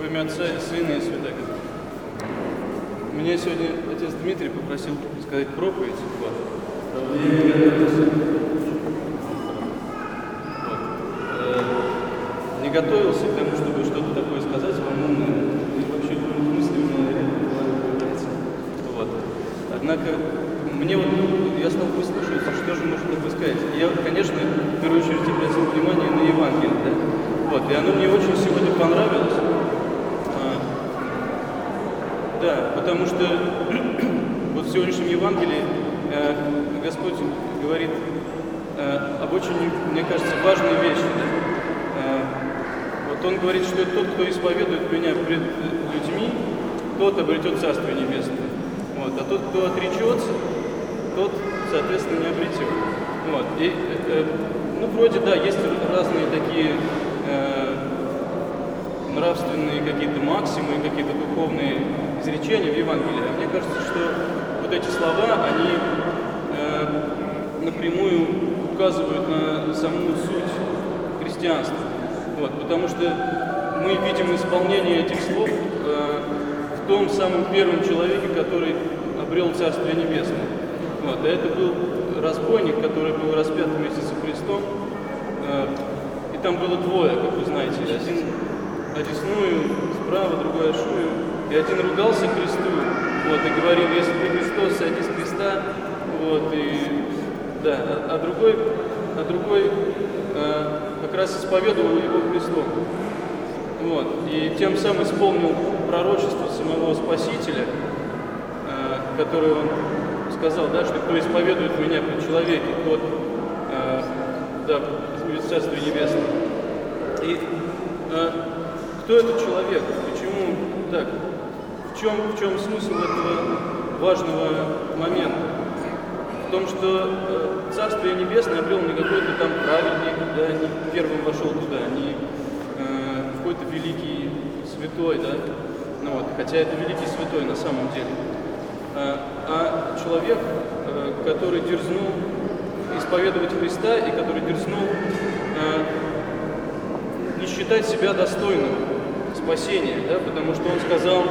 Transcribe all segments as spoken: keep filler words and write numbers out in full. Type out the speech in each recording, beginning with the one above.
Во имя Отца и Сына и Святаго. Меня сегодня отец Дмитрий попросил сказать проповедь. Вот. Я не готовился. Вот. Э, не готовился к тому, чтобы что-то такое сказать вам умное. И вообще мысли у меня редко в голове появляются. Вот. Однако мне вот, я стал прислушиваться, что же можно такое сказать. Я, конечно, в первую очередь обратил внимание на Евангелие, да? Вот, и оно мне очень сегодня понравилось. А, да, потому что вот в сегодняшнем Евангелии э, Господь говорит э, об очень, мне кажется, важной вещи. Да? Э, вот Он говорит, что тот, кто исповедует меня пред людьми, тот обретет Царствие Небесное. Вот, а тот, кто отречется, тот, соответственно, не обретет. Вот, и, э, ну, вроде, да, есть разные такие э, нравственные какие-то максимы, какие-то духовные изречения в Евангелии. А мне кажется, что вот эти слова, они э, напрямую указывают на саму суть христианства. Вот, потому что мы видим исполнение этих слов э, в том самом первом человеке, который обрел Царствие Небесное. Вот, а это был разбойник, который был распят вместе со Христом. Э, и там было двое, как вы знаете. Один одесную справа, другой ошую. И один ругался Христу, вот, и говорил: если ты Христос, сойди с креста. Вот, и, да, а, а другой, а другой э, как раз исповедовал его Христом. Вот, и тем самым исполнил пророчество самого Спасителя, э, которое он сказал, да, что кто исповедует меня при человеке, тот э, да, будет в Царстве Небесном. И э, кто этот человек? Почему так? В чем, в чем смысл этого важного момента? В том, что э, Царствие Небесное обрел не какой-то там праведник, да, не первым вошел туда, не э, какой-то великий святой, да, ну вот, хотя это великий святой на самом деле. А человек, который дерзнул исповедовать Христа и который дерзнул не считать себя достойным спасения, да, потому что он сказал: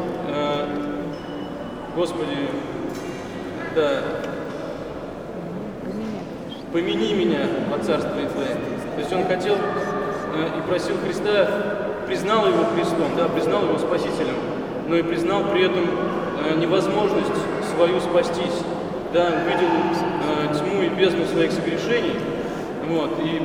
Господи, да, помяни меня во Царствие Твое. То есть он хотел и просил Христа, признал его Христом, да, признал его Спасителем, но и признал при этом невозможность свою спастись, да, увидел э, тьму и бездну своих согрешений, вот, и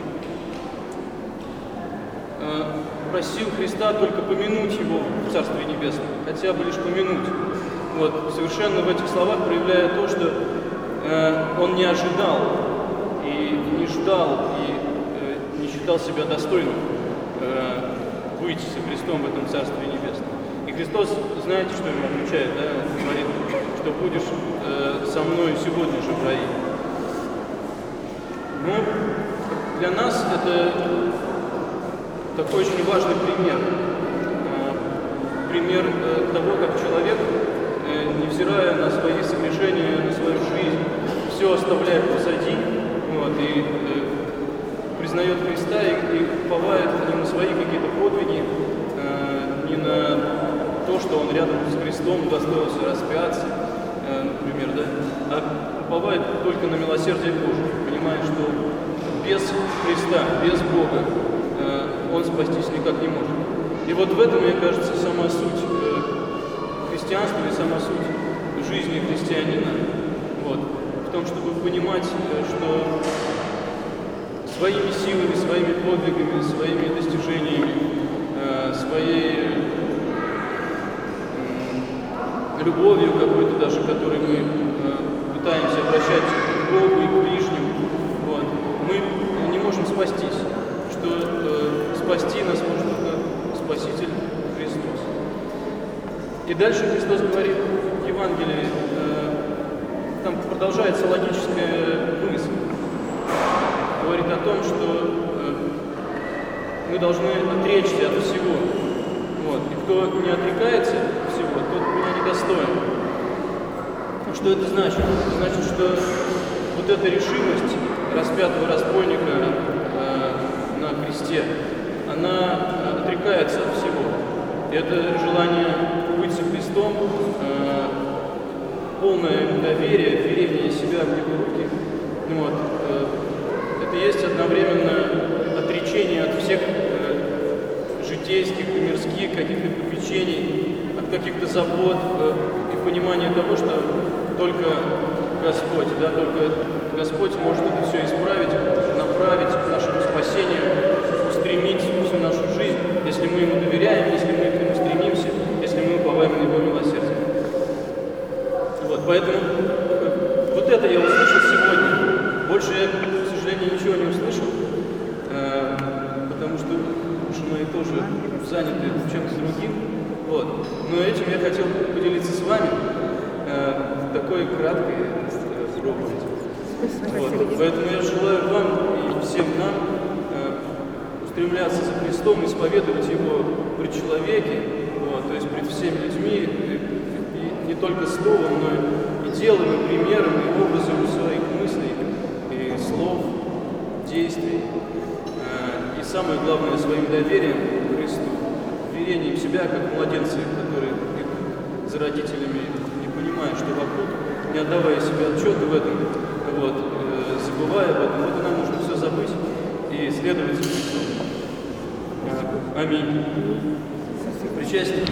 э, просил Христа только помянуть его в Царстве Небесном, хотя бы лишь помянуть. Вот, совершенно в этих словах проявляя то, что э, он не ожидал и не ждал и э, не считал себя достойным э, быть со Христом в этом Царстве Небесном. И Христос, знаете, что ему отвечает, да? Он говорит, что будешь э, со мной сегодня же в раю. Ну, для нас это такой очень важный пример. Э, пример э, того, как человек, э, невзирая на свои согрешения, на свою жизнь, все оставляет позади, вот, и э, признает Христа и, и уповает не на свои какие-то подвиги, э, не на то, что он рядом с Христом удостоился распяться, э, например, да, а уповает только на милосердие Божие, понимая, что без Христа, без Бога э, он спастись никак не может. И вот в этом, мне кажется, сама суть э, христианства и сама суть жизни христианина, вот, в том, чтобы понимать, э, что своими силами, своими подвигами, своими достижениями, э, своей любовью какой-то даже, которой мы э, пытаемся обращать к Богу и к ближнему, вот, мы не можем спастись, что э, спасти нас может только Спаситель Христос. И дальше Христос говорит в Евангелии, э, там продолжается логическая мысль, говорит о том, что э, мы должны отречься от всего. Вот. И кто не отрекается от всего, тот меня недостоин. Что это значит? Это значит, что вот эта решимость распятого разбойника э, на кресте, она отрекается от всего. Это желание быть со Христом, э, полное доверие, вверение себя в Его руки. Ну вот, э, это есть одновременно отречение от всех э, житейских и мирских каких-то попечений, от каких-то забот э, и понимание того, что только Господь, да, только Господь может это все исправить, направить к нашему спасению, устремить всю нашу жизнь, если мы Ему доверяем, если мы к Нему стремимся, если мы уповаем на Его милосердие. Вот, поэтому вот это я услышал сегодня. Больше я, к сожалению, ничего не услышал, э, потому что уши мои тоже заняты чем-то другим. Вот. Но этим я хотел поделиться с вами э, в такой краткой э, проповеди. Вот. Поэтому я желаю вам и всем нам э, устремляться за Христом, исповедовать Его при человеке, вот, то есть пред всеми людьми, и, и не только словом, но и делом, и примером, и образом своих мыслей, и слов, действий. Э, и самое главное, своим доверием к Христу, верением в себя, как младенцы, которые за родителями не понимают, что вокруг, не отдавая себе отчета в этом, вот, э, забывая об этом, вот и нам нужно все забыть и следовать за Христом. Аминь. Причастие.